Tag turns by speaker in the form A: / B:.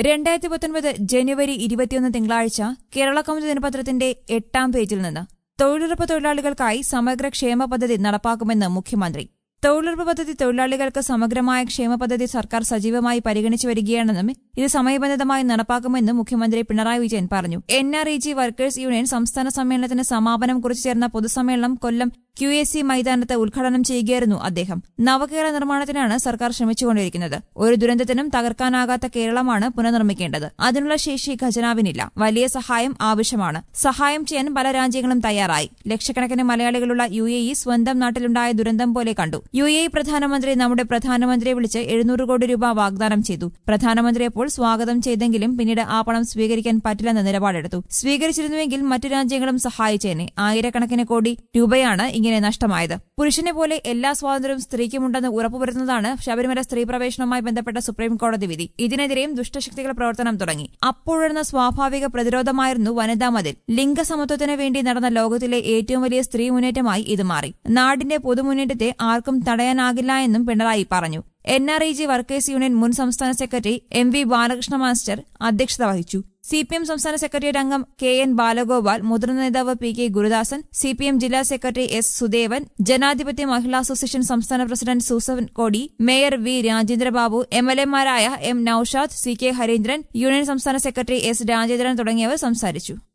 A: 2019 ജനുവരി 21 തിങ്കളാഴ്ച കേരള കൗമുദി ദിനപത്രത്തിന്റെ 8-ാം പേജിൽ നിന്ന് തൊഴിലുറപ്പ് തൊഴിലാളികൾക്കായി സമഗ്ര ക്ഷേമ പദ്ധതി നടപ്പാക്കുമെന്ന് മുഖ്യമന്ത്രി. തൊഴിലുറപ്പ് പദ്ധതി തൊഴിലാളികൾക്ക് സമഗ്രമായ ക്ഷേമ പദ്ധതി സർക്കാർ സജീവമായി പരിഗണിച്ചു വരികയാണെന്നും ഇത് സമയബന്ധിതമായി നടപ്പാക്കുമെന്നും മുഖ്യമന്ത്രി പിണറായി വിജയൻ പറഞ്ഞു. NREG വർക്കേഴ്സ് യൂണിയൻ സംസ്ഥാന സമ്മേളനത്തിന് സമാപനം കുറിച്ച് ചേർന്ന പൊതുസമ്മേളനം കൊല്ലം QAC മൈതാനത്ത് ഉദ്ഘാടനം ചെയ്യുകയായിരുന്നു അദ്ദേഹം. നവകേരള നിർമ്മാണത്തിനാണ് സർക്കാർ ശ്രമിച്ചുകൊണ്ടിരിക്കുന്നത്. ഒരു ദുരന്തത്തിനും തകർക്കാനാകാത്ത കേരളമാണ് പുനർനിർമ്മിക്കേണ്ടത്. അതിനുള്ള ശേഷി ഖജനാവിനില്ല. വലിയ സഹായം ആവശ്യമാണ്. സഹായം ചെയ്യാൻ പല രാജ്യങ്ങളും തയ്യാറായി. ലക്ഷക്കണക്കിന് മലയാളികളുള്ള UAE സ്വന്തം നാട്ടിലുണ്ടായ ദുരന്തം പോലെ കണ്ടു. UAE പ്രധാനമന്ത്രി നമ്മുടെ പ്രധാനമന്ത്രിയെ വിളിച്ച് 700 കോടി രൂപ വാഗ്ദാനം ചെയ്തു. പ്രധാനമന്ത്രി അപ്പോൾ സ്വാഗതം ചെയ്തെങ്കിലും പിന്നീട് ആ പണം സ്വീകരിക്കാൻ പറ്റില്ലെന്ന് നിലപാടെടുത്തു. സ്വീകരിച്ചിരുന്നുവെങ്കിൽ മറ്റു രാജ്യങ്ങളും സഹായിച്ചേനെ. ആയിരക്കണക്കിന് കോടി രൂപയാണ് ഇങ്ങനെ നഷ്ടമായത്. പുരുഷനെ പോലെ എല്ലാ സ്വാതന്ത്ര്യവും സ്ത്രീക്കുമുണ്ടെന്ന് ഉറപ്പുവരുത്തുന്നതാണ് ശബരിമല സ്ത്രീ പ്രവേശനവുമായി ബന്ധപ്പെട്ട സുപ്രീം കോടതി വിധി. ഇതിനെതിരെയും ദുഷ്ടശക്തികൾ പ്രവർത്തനം തുടങ്ങി. അപ്പോഴുന്ന സ്വാഭാവിക പ്രതിരോധമായിരുന്നു വനിതാ മതിൽ. ലിംഗസമത്വത്തിന് വേണ്ടി നടന്ന ലോകത്തിലെ ഏറ്റവും വലിയ സ്ത്രീ മുന്നേറ്റമായി ഇത് മാറി. നാടിന്റെ പൊതുമുന്നേറ്റത്തെ ആർക്കും തടയാനാകില്ല എന്നും പിണറായി പറഞ്ഞു. NREG വർക്കേഴ്സ് യൂണിയൻ മുൻ സംസ്ഥാന സെക്രട്ടറി MV ബാലകൃഷ്ണ മാസ്റ്റർ അധ്യക്ഷത വഹിച്ചു. CPM സംസ്ഥാന സെക്രട്ടേറിയറ്റ് അംഗം KN ബാലഗോപാൽ, മുതിർന്ന നേതാവ് PK ഗുരുദാസൻ, CPM ജില്ലാ secretary S Sudevan, Janadhipathya Mahila association സംസ്ഥാന president Susan Kodi, mayor V Rajendrababu, MLA മാരായ M Noushad, CK Harindran, union സംസ്ഥാന സെക്രട്ടറി S രാജേന്ദ്രൻ തുടങ്ങിയവർ സംസാരിച്ചു.